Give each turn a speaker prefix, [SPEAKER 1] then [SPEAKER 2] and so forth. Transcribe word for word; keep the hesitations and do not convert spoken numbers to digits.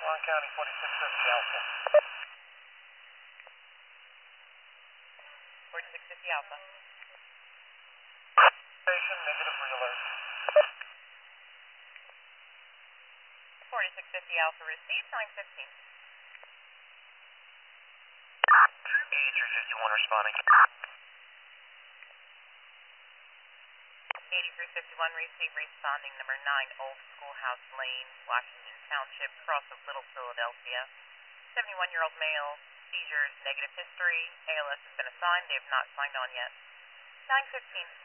[SPEAKER 1] Long County forty-six fifty Alpha.
[SPEAKER 2] forty-six fifty Alpha.
[SPEAKER 1] Station, negative re-alert.
[SPEAKER 2] forty-six fifty Alpha received, nine fifteen.
[SPEAKER 3] eighty-three fifty-one responding.
[SPEAKER 2] eighty-three fifty-one received, responding number nine Old Schoolhouse Lane, Washington Township, cross of Little Philadelphia. seventy-one-year-old male, seizures, negative history. A L S has been assigned. They have not signed on yet. nine fifteen.